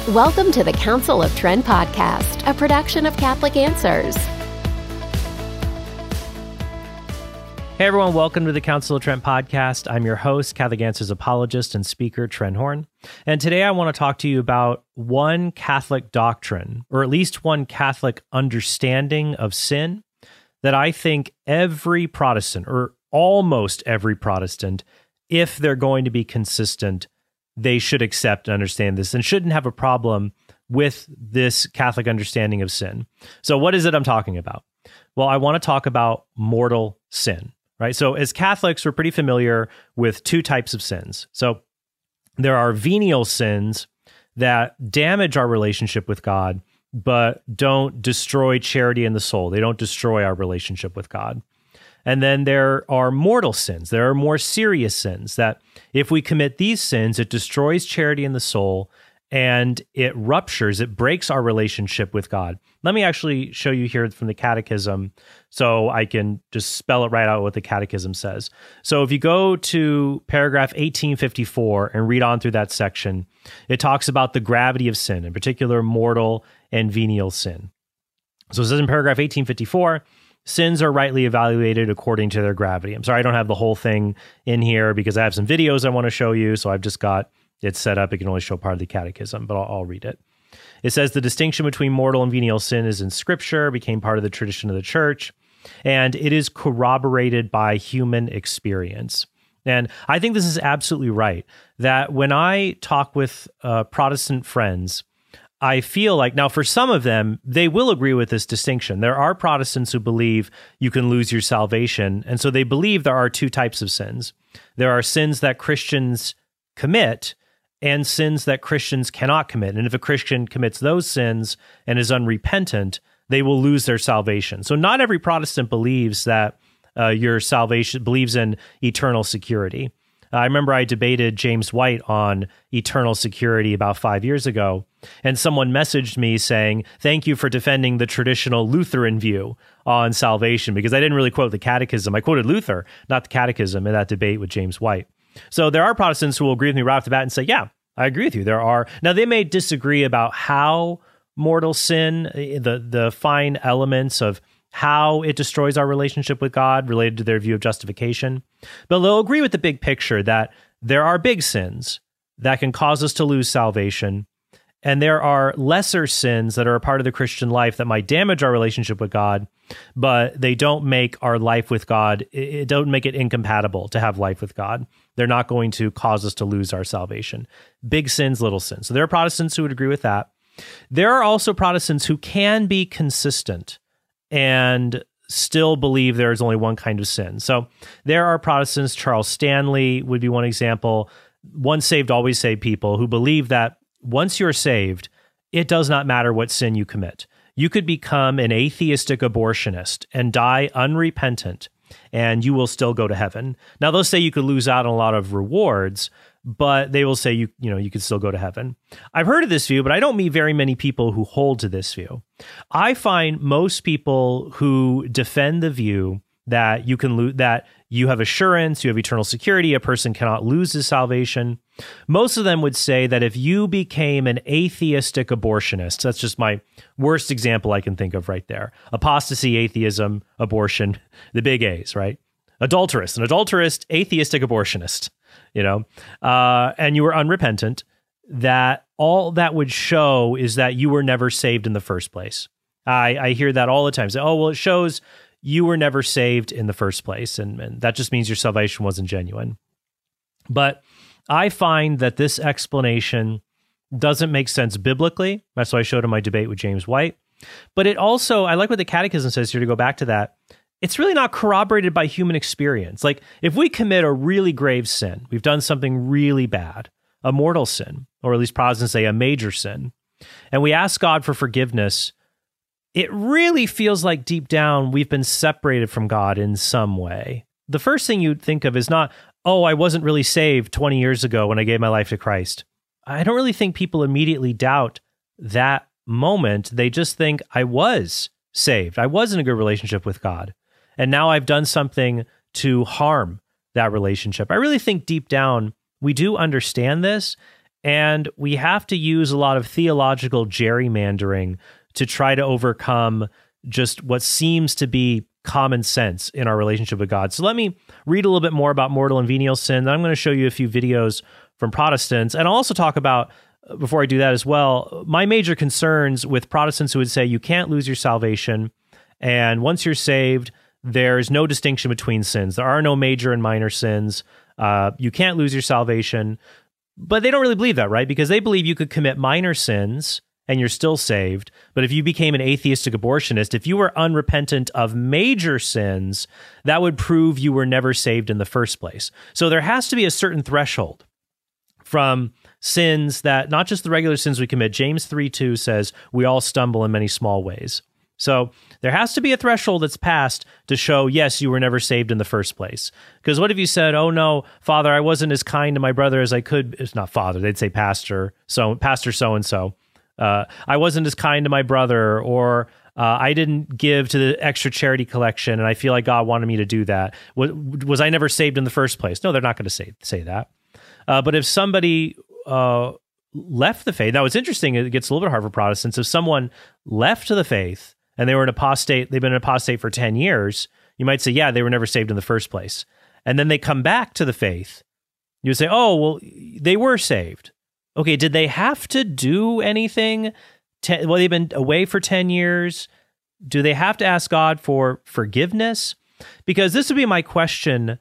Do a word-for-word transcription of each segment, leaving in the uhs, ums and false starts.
Welcome to the Council of Trent podcast, a production of Catholic Answers. Hey everyone, welcome to the Council of Trent podcast. I'm your host, Catholic Answers apologist and speaker, Trent Horn. And today I want to talk to you about one Catholic doctrine, or at least one Catholic understanding of sin, that I think every Protestant, or almost every Protestant, if they're going to be consistent, they should accept and understand this and shouldn't have a problem with this Catholic understanding of sin. So what is it I'm talking about? Well, I want to talk about mortal sin, right? So as Catholics, we're pretty familiar with two types of sins. So there are venial sins that damage our relationship with God, but don't destroy charity in the soul. They don't destroy our relationship with God. And then there are mortal sins. There are more serious sins that if we commit these sins, it destroys charity in the soul and it ruptures, it breaks our relationship with God. Let me actually show you here from the Catechism so I can just spell it right out what the Catechism says. So if you go to paragraph eighteen fifty-four and read on through that section, it talks about the gravity of sin, in particular mortal and venial sin. So it says in paragraph eighteen fifty-four, sins are rightly evaluated according to their gravity. I'm sorry, I don't have the whole thing in here because I have some videos I want to show you. So I've just got it set up. It can only show part of the Catechism, but I'll, I'll read it. It says the distinction between mortal and venial sin is in Scripture, became part of the tradition of the Church, and it is corroborated by human experience. And I think this is absolutely right, that when I talk with uh, Protestant friends, I feel like, now for some of them, they will agree with this distinction. There are Protestants who believe you can lose your salvation, and so they believe there are two types of sins. There are sins that Christians commit and sins that Christians cannot commit. And if a Christian commits those sins and is unrepentant, they will lose their salvation. So not every Protestant believes that uh, your salvation, believes in eternal security. I remember I debated James White on eternal security about five years ago, and someone messaged me saying, thank you for defending the traditional Lutheran view on salvation, because I didn't really quote the Catechism. I quoted Luther, not the Catechism, in that debate with James White. So there are Protestants who will agree with me right off the bat and say, yeah, I agree with you. There are. Now, they may disagree about how mortal sin, the, the fine elements of how it destroys our relationship with God related to their view of justification. But they'll agree with the big picture that there are big sins that can cause us to lose salvation, and there are lesser sins that are a part of the Christian life that might damage our relationship with God, but they don't make our life with God, it don't make it incompatible to have life with God. They're not going to cause us to lose our salvation. Big sins, little sins. So there are Protestants who would agree with that. There are also Protestants who can be consistent and still believe there is only one kind of sin. So there are Protestants, Charles Stanley would be one example, once saved, always saved people who believe that once you're saved, it does not matter what sin you commit. You could become an atheistic abortionist and die unrepentant, and you will still go to heaven. Now, they'll say you could lose out on a lot of rewards, but they will say you you know you could still go to heaven. I've heard of this view, but I don't meet very many people who hold to this view. I find most people who defend the view that you can lose, that you have assurance, you have eternal security, a person cannot lose his salvation. Most of them would say that if you became an atheistic abortionist, that's just my worst example I can think of right there. Apostasy, atheism, abortion, the big A's, right? Adulterist, an adulterist, atheistic abortionist, you know, uh, and you were unrepentant, that all that would show is that you were never saved in the first place. I, I hear that all the time. Say, oh, well, it shows you were never saved in the first place, and, and that just means your salvation wasn't genuine. But I find that this explanation doesn't make sense biblically. That's why I showed in my debate with James White. But it also, I like what the Catechism says here, to go back to that, it's really not corroborated by human experience. Like, if we commit a really grave sin, we've done something really bad, a mortal sin, or at least Protestants say a major sin, and we ask God for forgiveness, it really feels like deep down we've been separated from God in some way. The first thing you'd think of is not, oh, I wasn't really saved twenty years ago when I gave my life to Christ. I don't really think people immediately doubt that moment. They just think, I was saved. I was in a good relationship with God. And now I've done something to harm that relationship. I really think deep down we do understand this, And we have to use a lot of theological gerrymandering to try to overcome just what seems to be common sense in our relationship with God. So let me read a little bit more about mortal and venial sin. Then I'm going to show you a few videos from Protestants. And I'll also talk about, before I do that as well, my major concerns with Protestants who would say you can't lose your salvation. And once you're saved, there's no distinction between sins. There are no major and minor sins. Uh, you can't lose your salvation. But they don't really believe that, right? Because they believe you could commit minor sins and you're still saved. But if you became an atheistic abortionist, if you were unrepentant of major sins, that would prove you were never saved in the first place. So there has to be a certain threshold from sins that, not just the regular sins we commit. James three two says we all stumble in many small ways. So there has to be a threshold that's passed to show, yes, you were never saved in the first place. Because what if you said, oh no, Father, I wasn't as kind to my brother as I could. It's not Father, they'd say Pastor, so Pastor so-and-so. Uh, I wasn't as kind to my brother, or uh, I didn't give to the extra charity collection, and I feel like God wanted me to do that. Was, was I never saved in the first place? No, they're not going to say say that. Uh, but if somebody uh, left the faith, now it's interesting, it gets a little bit hard for Protestants. If someone left the faith, and they were an apostate, they've been an apostate for ten years, you might say, yeah, they were never saved in the first place. And then they come back to the faith. You would say, oh, well, they were saved. Okay, did they have to do anything? Ten, well, they've been away for ten years. Do they have to ask God for forgiveness? Because this would be my question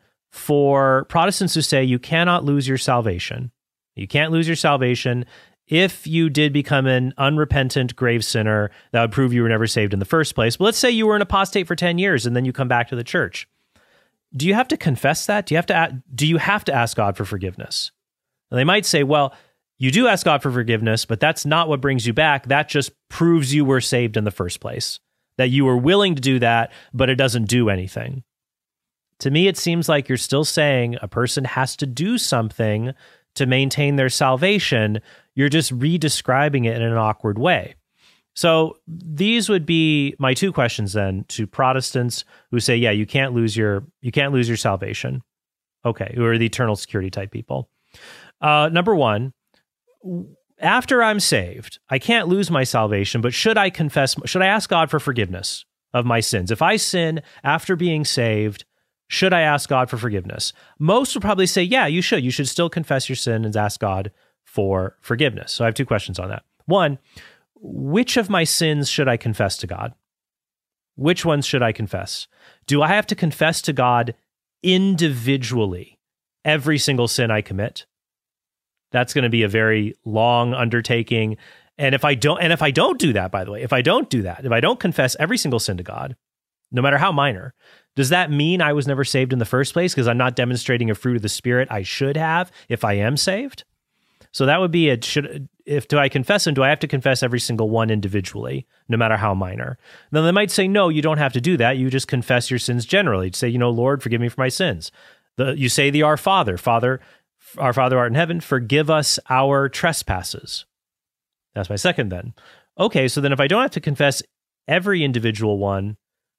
for Protestants who say you cannot lose your salvation. You can't lose your salvation. If you did become an unrepentant grave sinner, that would prove you were never saved in the first place. But let's say you were an apostate for ten years and then you come back to the church. Do you have to confess that? Do you have to, do you have to ask God for forgiveness? And they might say, well, you do ask God for forgiveness, but that's not what brings you back. That just proves you were saved in the first place, that you were willing to do that, but it doesn't do anything. To me, it seems like you're still saying a person has to do something to maintain their salvation. You're just re-describing it in an awkward way. So these would be my two questions then to Protestants who say, yeah, you can't lose your you can't lose your salvation. Okay, who are the eternal security type people. Uh, number one, after I'm saved, I can't lose my salvation, but should I confess, should I ask God for forgiveness of my sins? If I sin after being saved, should I ask God for forgiveness? Most would probably say, yeah, you should. You should still confess your sin and ask God for forgiveness. So I have two questions on that. One, which of my sins should I confess to God? Which ones should I confess? Do I have to confess to God individually every single sin I commit? That's going to be a very long undertaking. And if I don't, and if I don't do that, by the way, if I don't do that, if I don't confess every single sin to God, no matter how minor, does that mean I was never saved in the first place because I'm not demonstrating a fruit of the Spirit I should have if I am saved? So that would be a, should, if do I confess them, do I have to confess every single one individually, no matter how minor? Then they might say, no, you don't have to do that. You just confess your sins generally. You say, you know, Lord, forgive me for my sins. The, you say the Our Father, Father, our Father art in heaven, forgive us our trespasses. That's my second then. Okay, so then if I don't have to confess every individual one,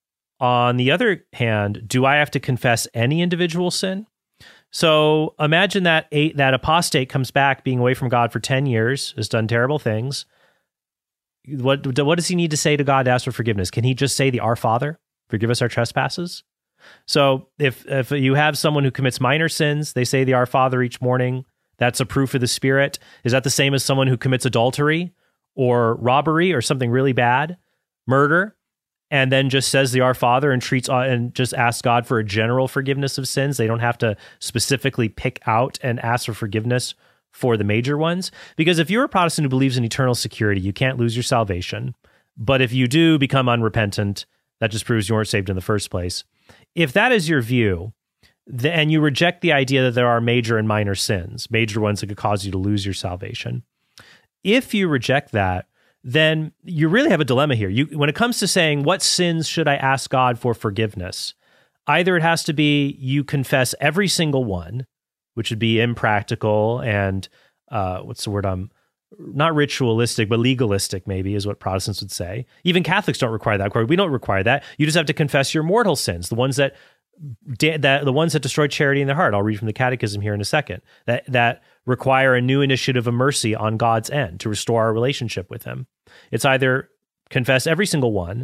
on the other hand, do I have to confess any individual sin? So imagine that eight, that apostate comes back being away from God for ten years, has done terrible things. What, what does he need to say to God to ask for forgiveness? Can he just say the Our Father, forgive us our trespasses? So if if you have someone who commits minor sins, they say the Our Father each morning, that's a proof of the Spirit. Is that the same as someone who commits adultery or robbery or something really bad, murder, and then just says the Our Father and treats and just asks God for a general forgiveness of sins? They don't have to specifically pick out and ask for forgiveness for the major ones. Because if you're a Protestant who believes in eternal security, you can't lose your salvation. But if you do become unrepentant, that just proves you weren't saved in the first place. If that is your view, the, and you reject the idea that there are major and minor sins, major ones that could cause you to lose your salvation, if you reject that, then you really have a dilemma here. You, when it comes to saying, what sins should I ask God for forgiveness? Either it has to be you confess every single one, which would be impractical and, uh, what's the word I'm, not ritualistic, but legalistic maybe is what Protestants would say. Even Catholics don't require that. We don't require that. You just have to confess your mortal sins, the ones that, that the ones that destroy charity in the heart. I'll read from the Catechism here in a second. That that require a new initiative of mercy on God's end to restore our relationship with him. It's either confess every single one,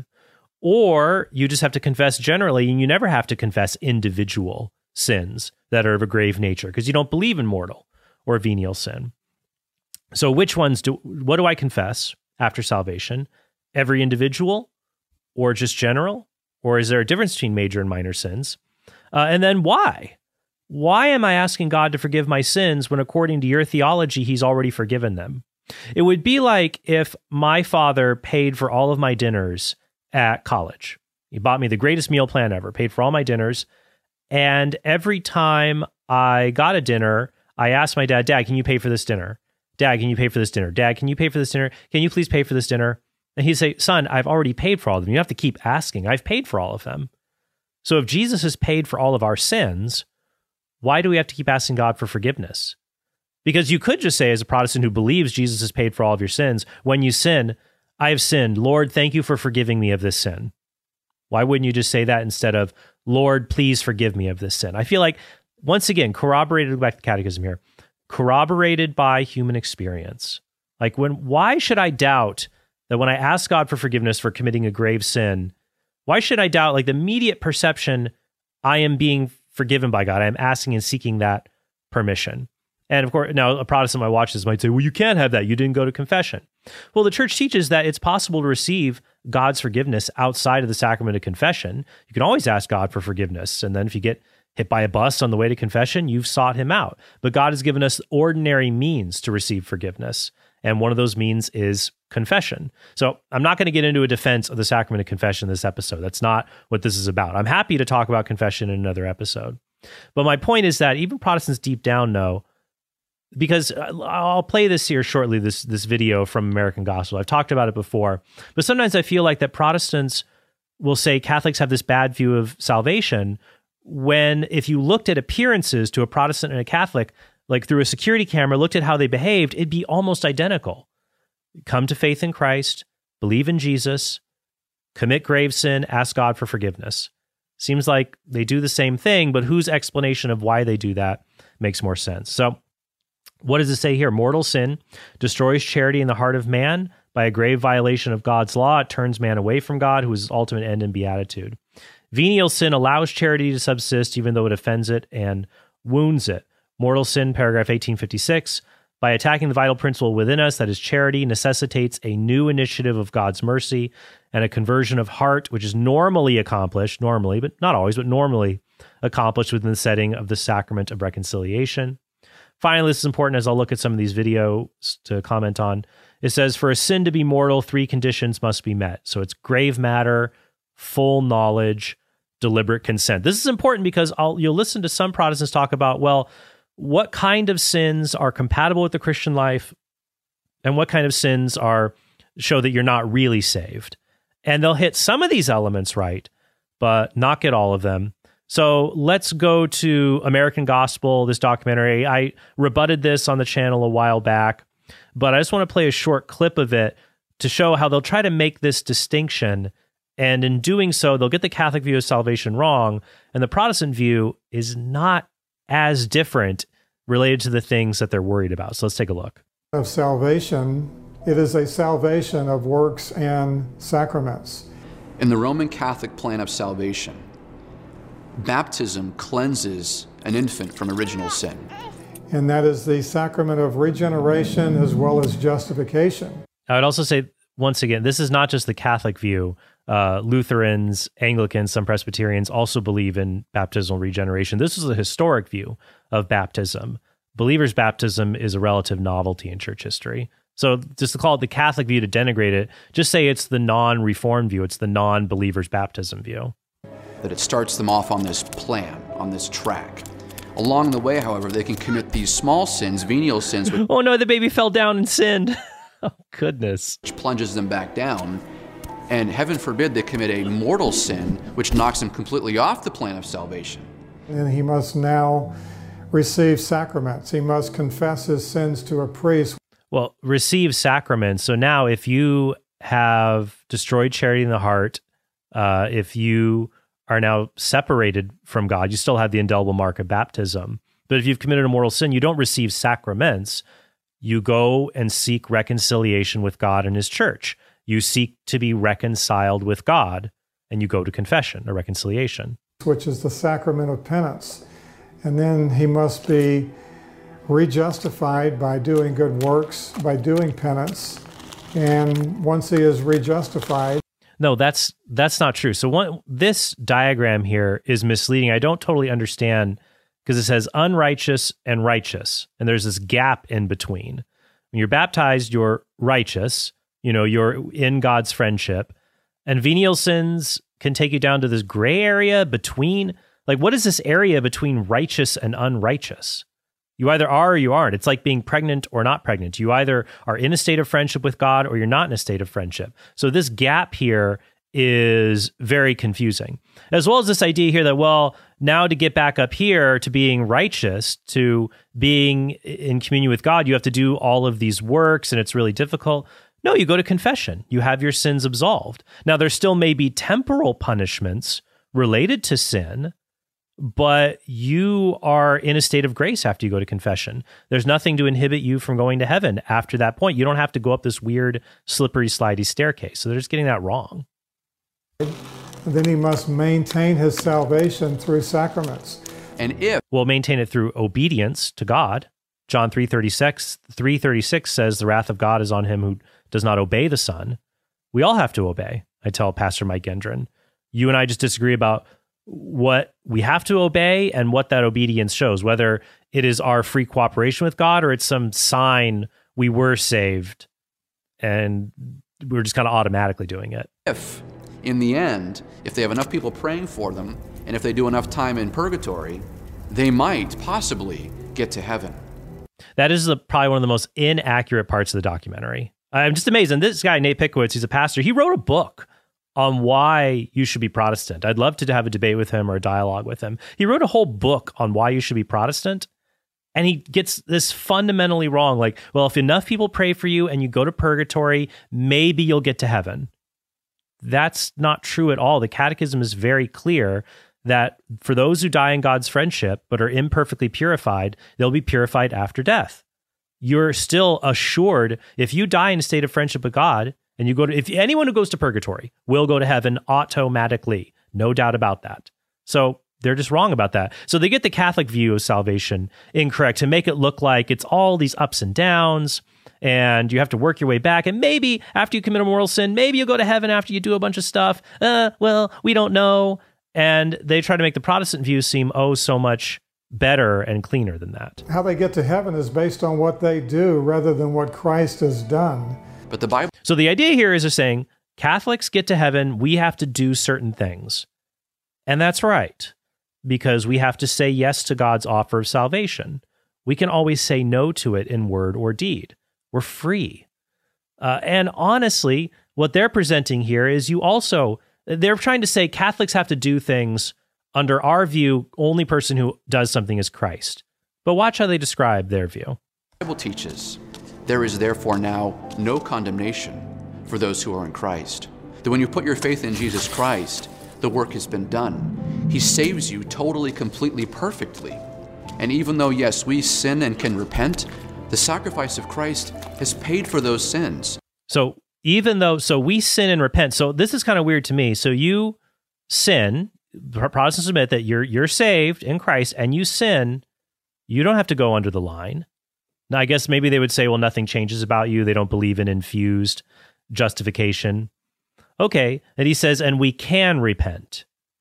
or you just have to confess generally, and you never have to confess individual sins that are of a grave nature because you don't believe in mortal or venial sin. So which ones do, what do I confess after salvation? Every individual or just general? Or is there a difference between major and minor sins? Uh, and then why? Why am I asking God to forgive my sins when according to your theology, he's already forgiven them? It would be like if my father paid for all of my dinners at college. He bought me the greatest meal plan ever, paid for all my dinners. And every time I got a dinner, I asked my dad, Dad, can you pay for this dinner? Dad, can you pay for this dinner? Dad, can you pay for this dinner? Can you please pay for this dinner? And he'd say, son, I've already paid for all of them. You have to keep asking. I've paid for all of them. So if Jesus has paid for all of our sins, why do we have to keep asking God for forgiveness? Because you could just say, as a Protestant who believes Jesus has paid for all of your sins, when you sin, I have sinned. Lord, thank you for forgiving me of this sin. Why wouldn't you just say that instead of, Lord, please forgive me of this sin? I feel like, once again, corroborated, back to catechism here, corroborated by human experience. Like, when, why should I doubt that when I ask God for forgiveness for committing a grave sin, why should I doubt, like, the immediate perception I am being forgiven by God? I am asking and seeking that permission. And of course, now a Protestant might watch this might say, well, you can't have that. You didn't go to confession. Well, the church teaches that it's possible to receive God's forgiveness outside of the sacrament of confession. You can always ask God for forgiveness. And then if you get hit by a bus on the way to confession, you've sought him out. But God has given us ordinary means to receive forgiveness. And one of those means is confession. So I'm not going to get into a defense of the sacrament of confession in this episode. That's not what this is about. I'm happy to talk about confession in another episode. But my point is that even Protestants deep down know, because I'll play this here shortly, this this video from American Gospel. I've talked about it before, but sometimes I feel like that Protestants will say Catholics have this bad view of salvation when if you looked at appearances to a Protestant and a Catholic, like through a security camera, looked at how they behaved, it'd be almost identical. Come to faith in Christ, believe in Jesus, commit grave sin, ask God for forgiveness. Seems like they do the same thing, but whose explanation of why they do that makes more sense? So what does it say here? Mortal sin destroys charity in the heart of man. By a grave violation of God's law, it turns man away from God, who is his ultimate end and beatitude. Venial sin allows charity to subsist, even though it offends it and wounds it. Mortal sin, paragraph eighteen fifty-six, by attacking the vital principle within us, that is charity, necessitates a new initiative of God's mercy and a conversion of heart, which is normally accomplished, normally, but not always, but normally accomplished within the setting of the sacrament of reconciliation. Finally, this is important as I'll look at some of these videos to comment on. It says, for a sin to be mortal, three conditions must be met. So it's grave matter, full knowledge, deliberate consent. This is important because I'll, you'll listen to some Protestants talk about, well, what kind of sins are compatible with the Christian life and what kind of sins are show that you're not really saved. And they'll hit some of these elements right, but not get all of them. So let's go to American Gospel, this documentary. I rebutted this on the channel a while back, but I just want to play a short clip of it to show how they'll try to make this distinction. And in doing so, they'll get the Catholic view of salvation wrong. And the Protestant view is not as different related to the things that they're worried about. So let's take a look. Of salvation, it is a salvation of works and sacraments. In the Roman Catholic plan of salvation, baptism cleanses an infant from original sin. And that is the sacrament of regeneration as well as justification. I would also say, once again, this is not just the Catholic view. Uh, Lutherans, Anglicans, some Presbyterians also believe in baptismal regeneration. This is a historic view of baptism. Believers' baptism is a relative novelty in church history. So just to call it the Catholic view to denigrate it, just say it's the non-Reformed view. It's the non-believer's baptism view. That it starts them off on this plan, on this track. Along the way, however, they can commit these small sins, venial sins. Which oh no, the baby fell down and sinned. Oh, goodness. Which plunges them back down. And heaven forbid they commit a mortal sin, which knocks them completely off the plan of salvation. And he must now receive sacraments. He must confess his sins to a priest. Well, receive sacraments. So now if you have destroyed charity in the heart, uh, if you are now separated from God, you still have the indelible mark of baptism. But if you've committed a mortal sin, you don't receive sacraments. You go and seek reconciliation with God and his church. You seek to be reconciled with God, and you go to confession, a reconciliation. Which is the sacrament of penance. And then he must be rejustified by doing good works, by doing penance. And once he is rejustified... No, that's that's not true. So one, this diagram here is misleading. I don't totally understand, because it says unrighteous and righteous, and there's this gap in between. When you're baptized, you're righteous, you know, you're in God's friendship, and venial sins can take you down to this gray area between, like, what is this area between righteous and unrighteous? You either are or you aren't. It's like being pregnant or not pregnant. You either are in a state of friendship with God or you're not in a state of friendship. So this gap here is very confusing. As well as this idea here that, well, now to get back up here to being righteous, to being in communion with God, you have to do all of these works and it's really difficult. No, you go to confession. You have your sins absolved. Now, there still may be temporal punishments related to sin, but you are in a state of grace after you go to confession. There's nothing to inhibit you from going to heaven after that point. You don't have to go up this weird, slippery, slidey staircase. So they're just getting that wrong. And then he must maintain his salvation through sacraments. And if... Well, maintain it through obedience to God. John three thirty-six says, the wrath of God is on him who does not obey the Son. We all have to obey, I tell Pastor Mike Gendron. You and I just disagree about what we have to obey and what that obedience shows, whether it is our free cooperation with God or it's some sign we were saved and we're just kind of automatically doing it. If, in the end, if they have enough people praying for them, and if they do enough time in purgatory, they might possibly get to heaven. That is the, probably one of the most inaccurate parts of the documentary. I'm just amazed. And this guy, Nate Pickowicz, he's a pastor. He wrote a book on why you should be Protestant. I'd love to have a debate with him or a dialogue with him. He wrote a whole book on why you should be Protestant, and he gets this fundamentally wrong. Like, well, if enough people pray for you and you go to purgatory, maybe you'll get to heaven. That's not true at all. The Catechism is very clear that for those who die in God's friendship but are imperfectly purified, they'll be purified after death. You're still assured, if you die in a state of friendship with God, and you go to, if anyone who goes to purgatory will go to heaven automatically, no doubt about that. So they're just wrong about that. So they get the Catholic view of salvation incorrect to make it look like it's all these ups and downs, and you have to work your way back. And maybe after you commit a mortal sin, maybe you'll go to heaven after you do a bunch of stuff. Uh, well, we don't know. And they try to make the Protestant view seem, oh, so much better and cleaner than that. How they get to heaven is based on what they do rather than what Christ has done. But the Bible... So the idea here is they're saying Catholics get to heaven, we have to do certain things. And that's right, because we have to say yes to God's offer of salvation. We can always say no to it in word or deed. We're free. Uh, and honestly, what they're presenting here is you also, they're trying to say Catholics have to do things under our view, only person who does something is Christ. But watch how they describe their view. The Bible teaches, there is therefore now no condemnation for those who are in Christ. That when you put your faith in Jesus Christ, the work has been done. He saves you totally, completely, perfectly. And even though, yes, we sin and can repent, the sacrifice of Christ has paid for those sins. So even though, so we sin and repent. So this is kind of weird to me. So you sin, Protestants admit that you're you're saved in Christ, and you sin, you don't have to go under the line. Now, I guess maybe they would say, well, nothing changes about you. They don't believe in infused justification. Okay. And he says, and we can repent.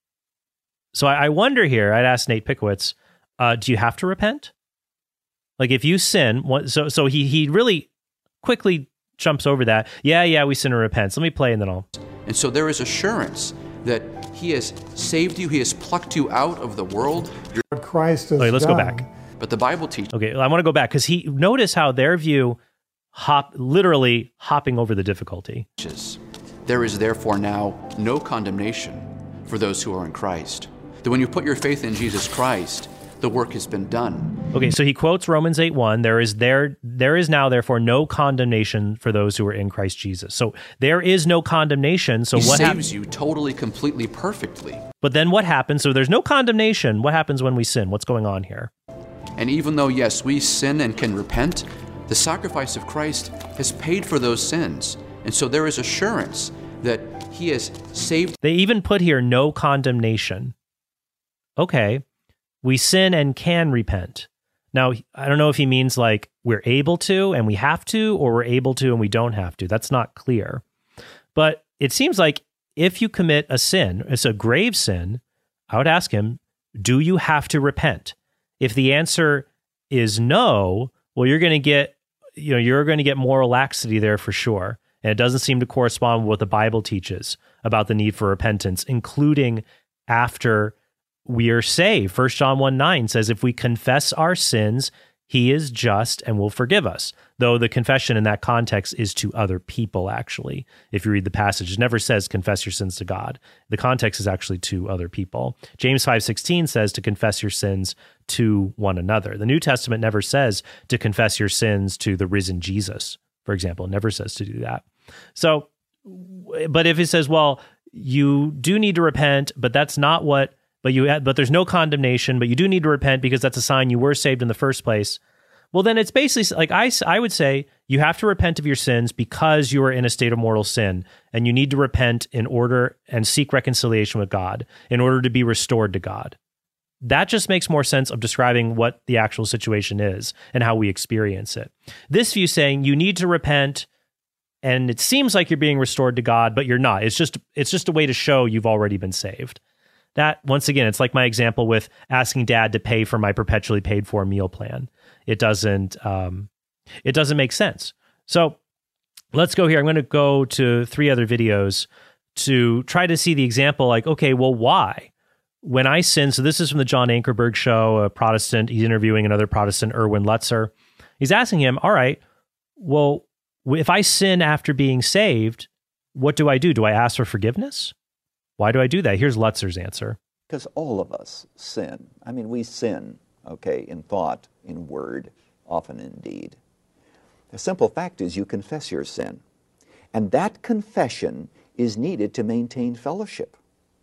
So I, I wonder here, I'd ask Nate Pickowicz, uh, do you have to repent? Like if you sin, what, so so he he really quickly jumps over that. Yeah, yeah, we sin and repent. So let me play and then I'll... And so there is assurance that he has saved you. He has plucked you out of the world. What Christ has okay, let's done. go back. But the Bible teaches... Okay, I want to go back because he notice how their view hop literally hopping over the difficulty. There is therefore now no condemnation for those who are in Christ. That when you put your faith in Jesus Christ, the work has been done. Okay, so he quotes Romans eight one, there is there there is now therefore no condemnation for those who are in Christ Jesus. So there is no condemnation. So he what saves you totally, completely, perfectly. But then what happens? So there's no condemnation. What happens when we sin? What's going on here? And even though, yes, we sin and can repent, the sacrifice of Christ has paid for those sins. And so there is assurance that he has saved. They even put here no condemnation. Okay, we sin and can repent. Now, I don't know if he means like we're able to and we have to, or we're able to and we don't have to. That's not clear. But it seems like if you commit a sin, it's a grave sin, I would ask him, do you have to repent? If the answer is no, well, you're going to get, you know, you're going to get moral laxity there for sure. And it doesn't seem to correspond with what the Bible teaches about the need for repentance, including after we are saved. First John one nine says, if we confess our sins, he is just and will forgive us. Though the confession in that context is to other people, actually. If you read the passage, it never says confess your sins to God. The context is actually to other people. James five sixteen says to confess your sins to one another. The New Testament never says to confess your sins to the risen Jesus, for example. It never says to do that. So, but if it says, well, you do need to repent, but that's not what But you had, but there's no condemnation, but you do need to repent because that's a sign you were saved in the first place. Well, then it's basically like I, I would say you have to repent of your sins because you are in a state of mortal sin, and you need to repent in order and seek reconciliation with God in order to be restored to God. That just makes more sense of describing what the actual situation is and how we experience it. This view saying you need to repent and it seems like you're being restored to God, but you're not. It's just it's just a way to show you've already been saved. That, once again, it's like my example with asking dad to pay for my perpetually paid for meal plan. It doesn't, um, it doesn't make sense. So let's go here. I'm going to go to three other videos to try to see the example like, okay, well, why? When I sin, so this is from the John Ankerberg show, a Protestant, he's interviewing another Protestant, Erwin Lutzer. He's asking him, all right, well, if I sin after being saved, what do I do? Do I ask for forgiveness? Why do I do that? Here's Lutzer's answer. Because all of us sin. I mean, we sin, okay, in thought, in word, often in deed. The simple fact is you confess your sin. And that confession is needed to maintain fellowship.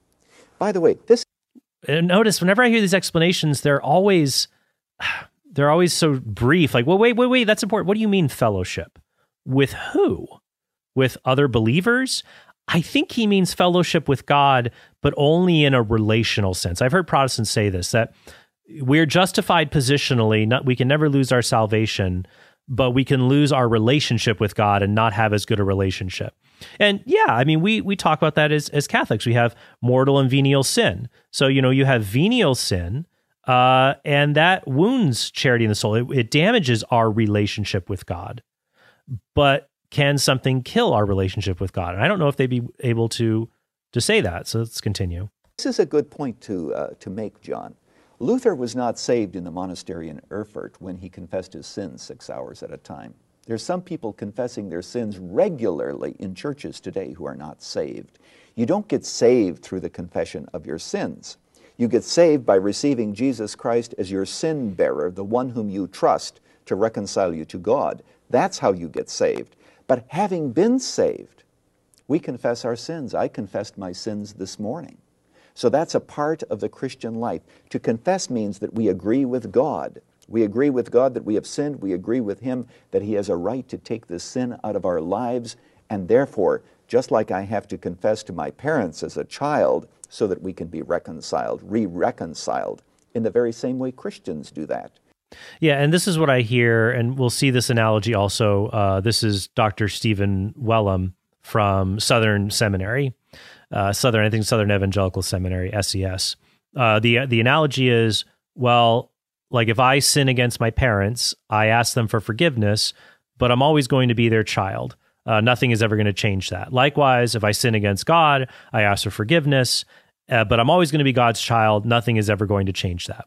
By the way, this... And notice, whenever I hear these explanations, they're always, they're always so brief. Like, well, wait, wait, wait, that's important. What do you mean fellowship? With who? With other believers? I think he means fellowship with God, but only in a relational sense. I've heard Protestants say this, that we're justified positionally. Not, we can never lose our salvation, but we can lose our relationship with God and not have as good a relationship. And yeah, I mean, we we talk about that as, as Catholics. We have mortal and venial sin. So, you know, you have venial sin, uh, and that wounds charity in the soul. It, it damages our relationship with God. But can something kill our relationship with God? And I don't know if they'd be able to to say that. So let's continue. This is a good point to uh, to make, John. Luther was not saved in the monastery in Erfurt when he confessed his sins six hours at a time. There's some people confessing their sins regularly in churches today who are not saved. You don't get saved through the confession of your sins. You get saved by receiving Jesus Christ as your sin bearer, the one whom you trust to reconcile you to God. That's how you get saved. But having been saved, we confess our sins. I confessed my sins this morning. So that's a part of the Christian life. To confess means that we agree with God. We agree with God that we have sinned. We agree with Him that He has a right to take this sin out of our lives. And therefore, just like I have to confess to my parents as a child so that we can be reconciled, re-reconciled, in the very same way Christians do that. Yeah, and this is what I hear, and we'll see this analogy also. Uh, this is Doctor Stephen Wellum from Southern Seminary, uh, Southern, I think Southern Evangelical Seminary, S E S. Uh, the the analogy is, well, like if I sin against my parents, I ask them for forgiveness, but I'm always going to be their child. Uh, nothing is ever going to change that. Likewise, if I sin against God, I ask for forgiveness, uh, but I'm always going to be God's child. Nothing is ever going to change that.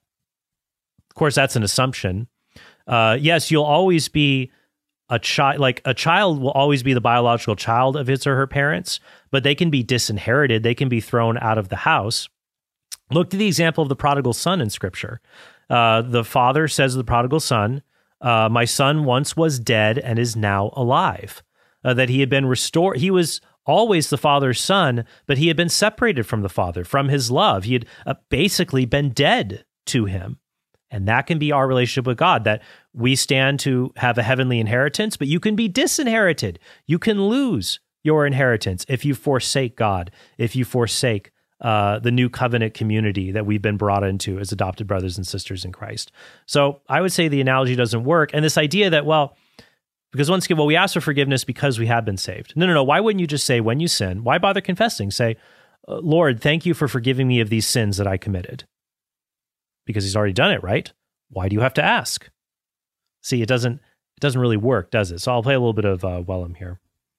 Of course, that's an assumption. Uh, yes, you'll always be a child, like a child will always be the biological child of his or her parents, but they can be disinherited. They can be thrown out of the house. Look to the example of the prodigal son in Scripture. Uh, the father says to the prodigal son, uh, my son once was dead and is now alive. Uh, that he had been restored. He was always the father's son, but he had been separated from the father, from his love. He had uh, basically been dead to him. And that can be our relationship with God, that we stand to have a heavenly inheritance, but you can be disinherited. You can lose your inheritance if you forsake God, if you forsake uh, the new covenant community that we've been brought into as adopted brothers and sisters in Christ. So I would say the analogy doesn't work. And this idea that, well, because once again, well, we ask for forgiveness because we have been saved. No, no, no. Why wouldn't you just say when you sin, why bother confessing? Say, Lord, thank you for forgiving me of these sins that I committed. Because he's already done it, right? Why do you have to ask? See, it doesn't it doesn't really work, does it? So I'll play a little bit of uh, Wellum here.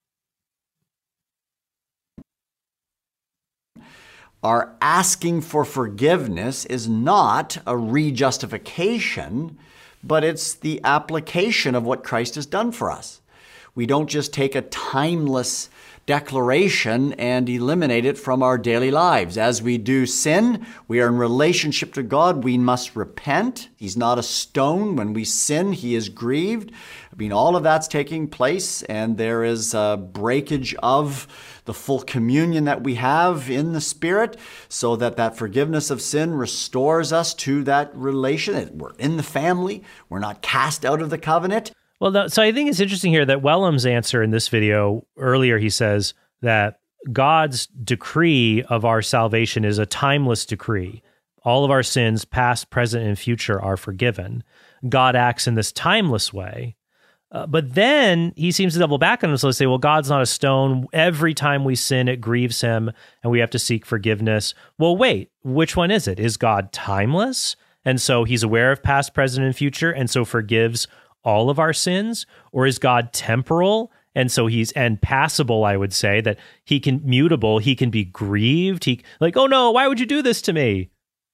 Our asking for forgiveness is not a rejustification, but it's the application of what Christ has done for us. We don't just take a timeless declaration and eliminate it from our daily lives. As we do sin, we are in relationship to God. We must repent. He's not a stone. When we sin, he is grieved. I mean, all of that's taking place, and there is a breakage of the full communion that we have in the Spirit, so that that forgiveness of sin restores us to that relation. We're in the family. We're not cast out of the covenant. Well, no, so I think it's interesting here that Wellum's answer in this video, earlier he says that God's decree of our salvation is a timeless decree. All of our sins, past, present, and future, are forgiven. God acts in this timeless way. Uh, but then he seems to double back on himself and say, well, God's not a stone. Every time we sin, it grieves him, and we have to seek forgiveness. Well, wait, which one is it? Is God timeless? And so he's aware of past, present, and future, and so forgives all of our sins? Or is God temporal? And so he's, and passable, I would say, that he can, mutable, he can be grieved. He, like, oh no, why would you do this to me?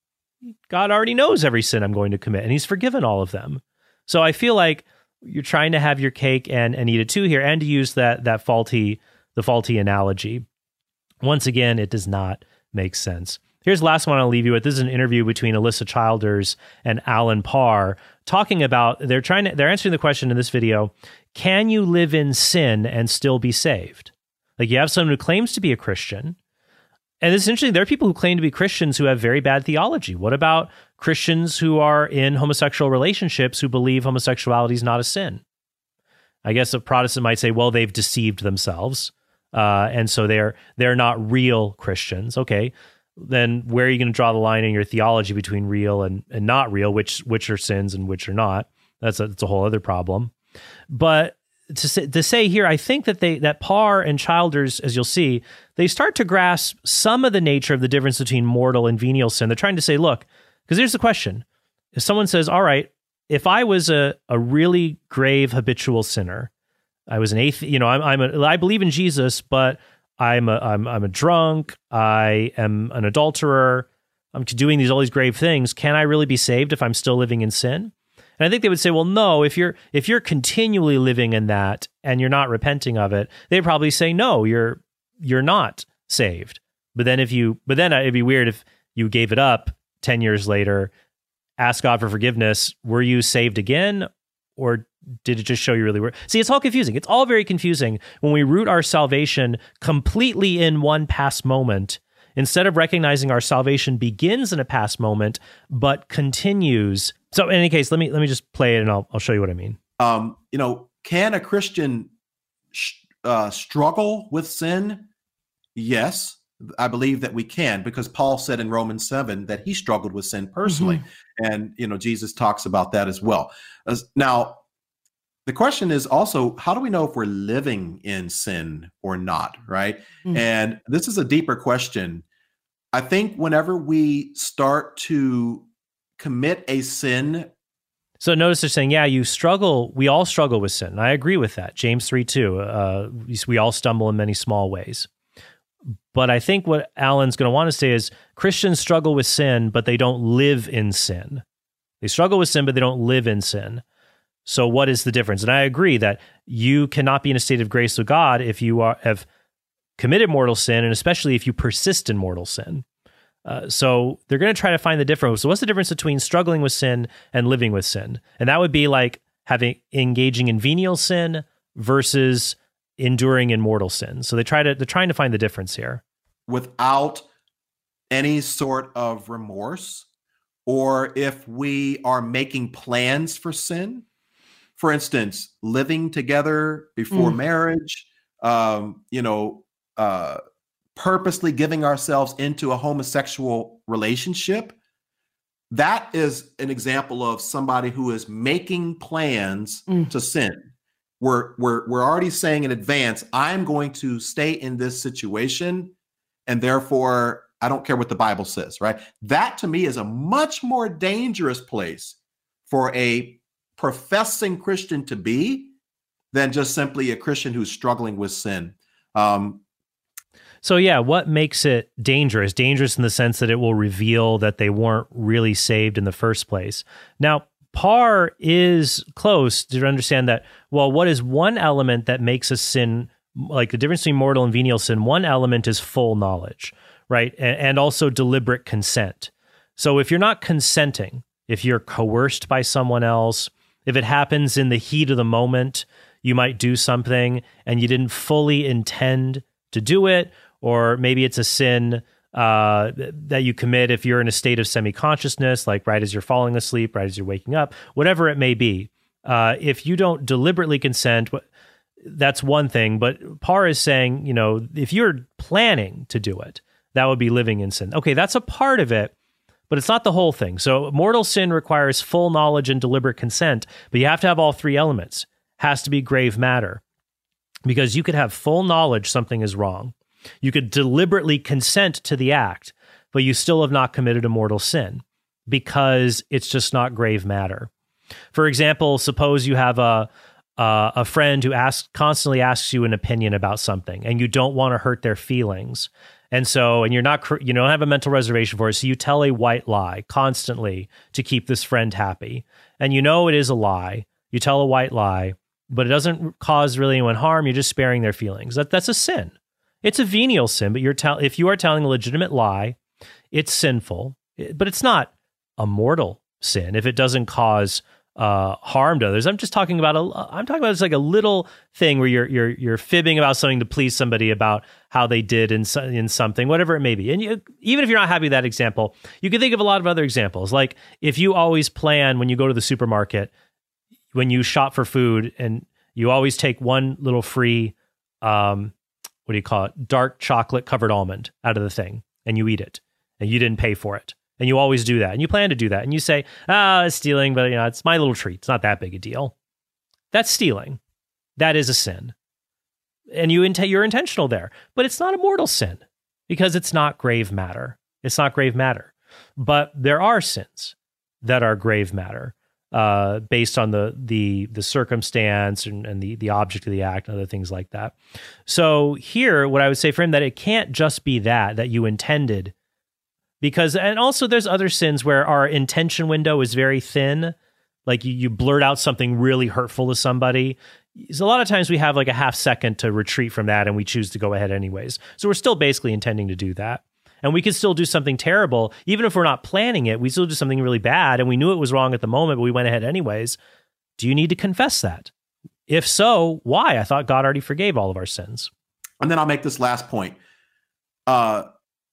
God already knows every sin I'm going to commit, and he's forgiven all of them. So I feel like you're trying to have your cake and, and eat it too here, and to use that, that faulty, the faulty analogy. Once again, it does not make sense. Here's the last one I'll leave you with. This is an interview between Alyssa Childers and Alan Parr, talking about, they're trying to, they're answering the question in this video, can you live in sin and still be saved? Like, you have someone who claims to be a Christian, and it's interesting, there are people who claim to be Christians who have very bad theology. What about Christians who are in homosexual relationships who believe homosexuality is not a sin? I guess a Protestant might say, well, they've deceived themselves, uh, and so they're they're not real Christians. Okay, then where are you going to draw the line in your theology between real and, and not real, which which are sins and which are not? That's a, that's a whole other problem. But to say, to say here, I think that they that Parr and Childers, as you'll see, they start to grasp some of the nature of the difference between mortal and venial sin. They're trying to say, look, because here's the question. If someone says, all right, if I was a, a really grave habitual sinner, I was an atheist, you know, I'm, I'm a, I believe in Jesus, but I'm a, I'm, I'm a drunk, I am an adulterer, I'm doing these all these grave things. Can I really be saved if I'm still living in sin? And I think they would say, well, no, if you're if you're continually living in that and you're not repenting of it, they'd probably say, no, you're you're not saved. But then if you, but then it'd be weird if you gave it up ten years later, ask God for forgiveness. Were you saved again, or did it just show you really were? See, it's all confusing. It's all very confusing when we root our salvation completely in one past moment, instead of recognizing our salvation begins in a past moment, but continues. So in any case, let me let me just play it and I'll, I'll show you what I mean. Um, you know, can a Christian sh- uh, struggle with sin? Yes, I believe that we can, because Paul said in Romans seven that he struggled with sin personally. Mm-hmm. And, you know, Jesus talks about that as well. As, now, the question is also, how do we know if we're living in sin or not, right? Mm-hmm. And this is a deeper question. I think whenever we start to commit a sin. So notice they're saying, yeah, you struggle. We all struggle with sin. And I agree with that. James three two, uh, we all stumble in many small ways. But I think what Alan's going to want to say is Christians struggle with sin, but they don't live in sin. They struggle with sin, but they don't live in sin. So what is the difference? And I agree that you cannot be in a state of grace with God if you are have committed mortal sin, and especially if you persist in mortal sin. Uh, so they're going to try to find the difference. So what's the difference between struggling with sin and living with sin? And that would be like having engaging in venial sin versus enduring in mortal sin. So they try to they're trying to find the difference here. Without any sort of remorse or if we are making plans for sin. For instance, living together before mm. marriage, um, you know, uh, purposely giving ourselves into a homosexual relationship. That is an example of somebody who is making plans mm. to sin. We're, we're, we're already saying in advance, I'm going to stay in this situation, and therefore I don't care what the Bible says, right? That to me is a much more dangerous place for a professing Christian to be than just simply a Christian who's struggling with sin. Um, so yeah, what makes it dangerous? Dangerous in the sense that it will reveal that they weren't really saved in the first place. Now, Parr is close to understand that, well, what is one element that makes a sin, like the difference between mortal and venial sin, one element is full knowledge, right? And, and also deliberate consent. So if you're not consenting, if you're coerced by someone else, if it happens in the heat of the moment, you might do something and you didn't fully intend to do it, or maybe it's a sin uh, that you commit if you're in a state of semi-consciousness, like right as you're falling asleep, right as you're waking up, whatever it may be. Uh, if you don't deliberately consent, that's one thing. But Parr is saying, you know, if you're planning to do it, that would be living in sin. Okay, that's a part of it, but it's not the whole thing. So mortal sin requires full knowledge and deliberate consent, but you have to have all three elements. Has to be grave matter, because you could have full knowledge something is wrong. You could deliberately consent to the act, but you still have not committed a mortal sin because it's just not grave matter. For example, suppose you have a uh, a friend who asks constantly asks you an opinion about something, and you don't want to hurt their feelings. And so, and you're not, you don't have a mental reservation for it. So you tell a white lie constantly to keep this friend happy. And you know it is a lie. You tell a white lie, but it doesn't cause really anyone harm. You're just sparing their feelings. That That's a sin. It's a venial sin, but you're tell if you are telling a legitimate lie, it's sinful, but it's not a mortal sin if it doesn't cause uh, harm to others. I'm just talking about a. I'm talking about it's like a little thing where you're you're you're fibbing about something to please somebody about how they did in in something, whatever it may be. And you, even if you're not happy with that example, you can think of a lot of other examples. Like if you always plan when you go to the supermarket, when you shop for food, and you always take one little free, um, what do you call it, dark chocolate covered almond out of the thing, and you eat it, and you didn't pay for it. And you always do that, and you plan to do that, and you say, ah, it's stealing, but you know, it's my little treat. It's not that big a deal. That's stealing. That is a sin. And you int- you're intentional there, but it's not a mortal sin because it's not grave matter. It's not grave matter. But there are sins that are grave matter uh, based on the the the circumstance and, and the, the object of the act and other things like that. So here, what I would say for him, that it can't just be that, that you intended. Because, and also there's other sins where our intention window is very thin. Like you, you blurt out something really hurtful to somebody. So a lot of times we have like a half second to retreat from that, and we choose to go ahead anyways. So we're still basically intending to do that. And we could still do something terrible. Even if we're not planning it, we still do something really bad, and we knew it was wrong at the moment, but we went ahead anyways. Do you need to confess that? If so, why? I thought God already forgave all of our sins. And then I'll make this last point. Uh,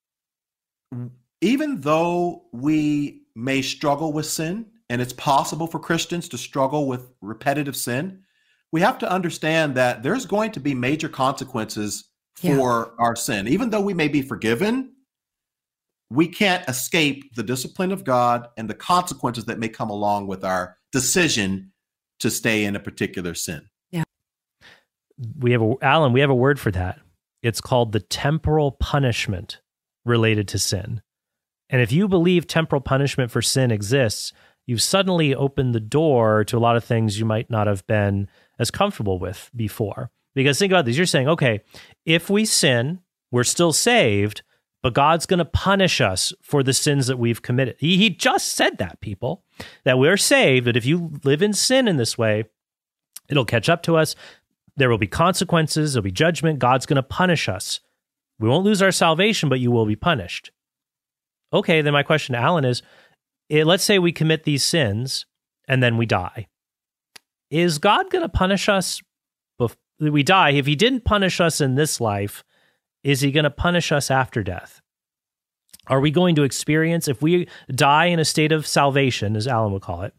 Even though we may struggle with sin, and it's possible for Christians to struggle with repetitive sin, we have to understand that there's going to be major consequences for yeah. our sin. Even though we may be forgiven, we can't escape the discipline of God and the consequences that may come along with our decision to stay in a particular sin. Yeah. We have a, Alan, we have a word for that. It's called the temporal punishment related to sin. And if you believe temporal punishment for sin exists, you've suddenly opened the door to a lot of things you might not have been as comfortable with before. Because think about this, you're saying, okay, if we sin, we're still saved, but God's going to punish us for the sins that we've committed. He, he just said that, people, that we're saved, that if you live in sin in this way, it'll catch up to us. There will be consequences, there'll be judgment. God's going to punish us. We won't lose our salvation, but you will be punished. Okay, then my question to Alan is, it, let's say we commit these sins and then we die. Is God going to punish us before we die? If he didn't punish us in this life, is he going to punish us after death? Are we going to experience, if we die in a state of salvation, as Alan would call it,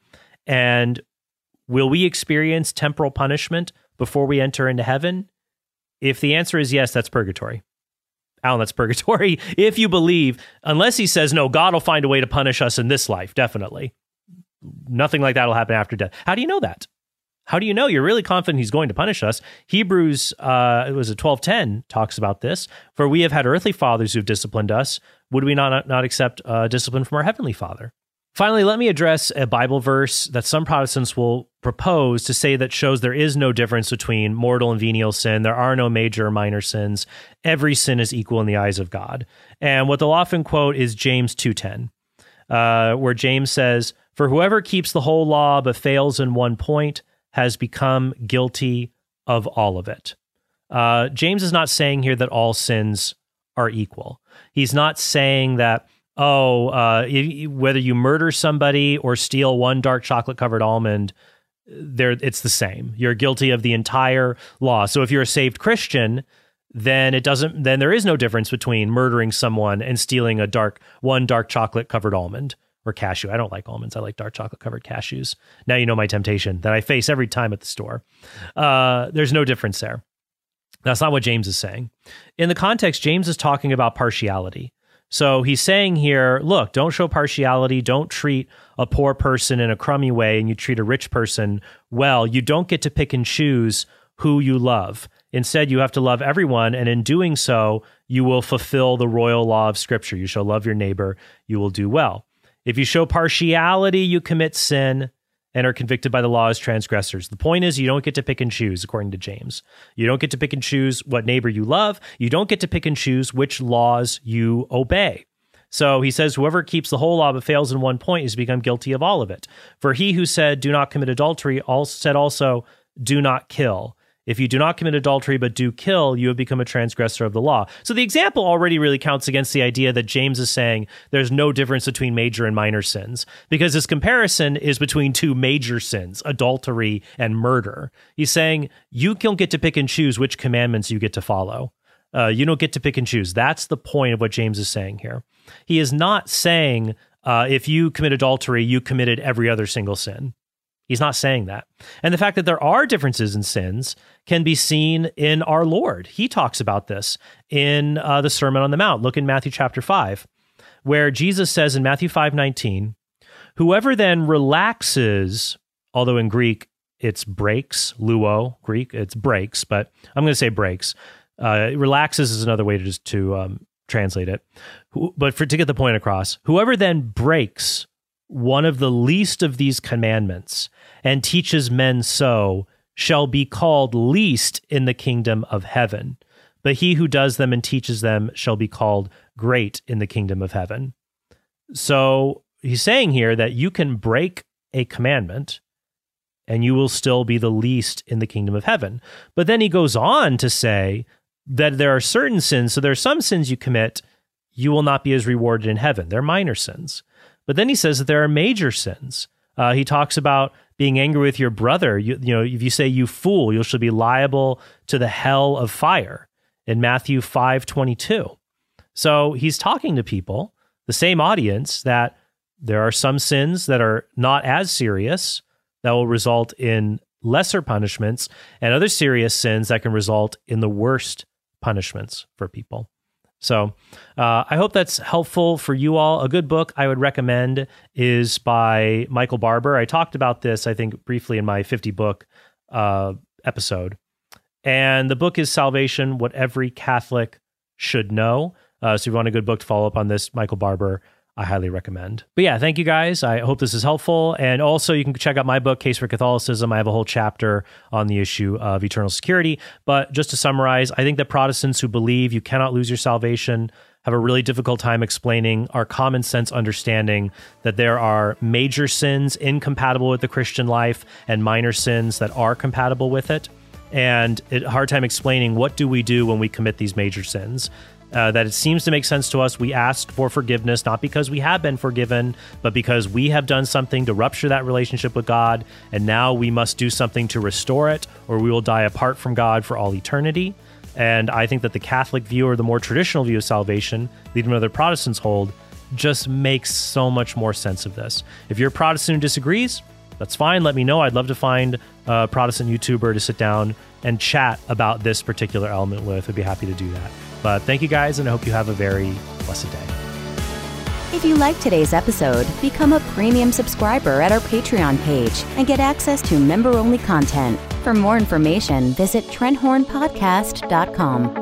and will we experience temporal punishment before we enter into heaven? If the answer is yes, that's purgatory. Alan, that's purgatory. If you believe, unless he says, no, God will find a way to punish us in this life, definitely. Nothing like that will happen after death. How do you know that? How do you know? You're really confident he's going to punish us. Hebrews, uh, it was a twelve ten, talks about this. For we have had earthly fathers who've disciplined us. Would we not, not accept uh, discipline from our heavenly Father? Finally, let me address a Bible verse that some Protestants will propose to say that shows there is no difference between mortal and venial sin. There are no major or minor sins. Every sin is equal in the eyes of God. And what they'll often quote is James two ten, uh, where James says, for whoever keeps the whole law but fails in one point has become guilty of all of it. Uh, James is not saying here that all sins are equal. He's not saying that, oh, uh, whether you murder somebody or steal one dark chocolate-covered almond, there it's the same. You're guilty of the entire law. So if you're a saved Christian, then it doesn't. Then there is no difference between murdering someone and stealing a dark one dark chocolate-covered almond or cashew. I don't like almonds. I like dark chocolate-covered cashews. Now you know my temptation that I face every time at the store. Uh, there's no difference there. That's not what James is saying. In the context, James is talking about partiality. So he's saying here, look, don't show partiality. Don't treat a poor person in a crummy way and you treat a rich person well. You don't get to pick and choose who you love. Instead, you have to love everyone. And in doing so, you will fulfill the royal law of Scripture. You shall love your neighbor. You will do well. If you show partiality, you commit sin and are convicted by the law as transgressors. The point is, you don't get to pick and choose, according to James. You don't get to pick and choose what neighbor you love. You don't get to pick and choose which laws you obey. So he says, whoever keeps the whole law but fails in one point has become guilty of all of it. For he who said, do not commit adultery, also said also, do not kill. If you do not commit adultery but do kill, you have become a transgressor of the law. So the example already really counts against the idea that James is saying there's no difference between major and minor sins, because his comparison is between two major sins, adultery and murder. He's saying you don't get to pick and choose which commandments you get to follow. Uh, you don't get to pick and choose. That's the point of what James is saying here. He is not saying uh, if you commit adultery, you committed every other single sin. He's not saying that. And the fact that there are differences in sins can be seen in our Lord. He talks about this in uh, the Sermon on the Mount. Look in Matthew chapter five, where Jesus says in Matthew five nineteen, whoever then relaxes, although in Greek it's breaks, luo, Greek, it's breaks, but I'm going to say breaks. Uh, relaxes is another way to just to um, translate it. But for to get the point across, whoever then breaks one of the least of these commandments and teaches men so shall be called least in the kingdom of heaven. But he who does them and teaches them shall be called great in the kingdom of heaven. So he's saying here that you can break a commandment and you will still be the least in the kingdom of heaven. But then he goes on to say that there are certain sins. So there are some sins you commit, you will not be as rewarded in heaven. They're minor sins. But then he says that there are major sins. Uh, he talks about being angry with your brother. You, you know, if you say you fool, you shall be liable to the hell of fire in Matthew five twenty-two. So he's talking to people, the same audience, that there are some sins that are not as serious that will result in lesser punishments, and other serious sins that can result in the worst punishments for people. So uh, I hope that's helpful for you all. A good book I would recommend is by Michael Barber. I talked about this, I think, briefly in my fifty book uh, episode. And the book is Salvation, What Every Catholic Should Know. Uh, so if you want a good book to follow up on this, Michael Barber, I highly recommend. But yeah, thank you guys. I hope this is helpful. And also you can check out my book, Case for Catholicism. I have a whole chapter on the issue of eternal security. But just to summarize, I think that Protestants who believe you cannot lose your salvation have a really difficult time explaining our common sense understanding that there are major sins incompatible with the Christian life and minor sins that are compatible with it. And a hard time explaining what do we do when we commit these major sins. Uh, that it seems to make sense to us. We ask for forgiveness, not because we have been forgiven, but because we have done something to rupture that relationship with God, and now we must do something to restore it, or we will die apart from God for all eternity. And I think that the Catholic view, or the more traditional view of salvation that even other Protestants hold, just makes so much more sense of this. If you're a Protestant who disagrees, that's fine. Let me know. I'd love to find a Protestant YouTuber to sit down and chat about this particular element with. I'd be happy to do that. But thank you guys, and I hope you have a very blessed day. If you liked today's episode, become a premium subscriber at our Patreon page and get access to member-only content. For more information, visit trent horn podcast dot com.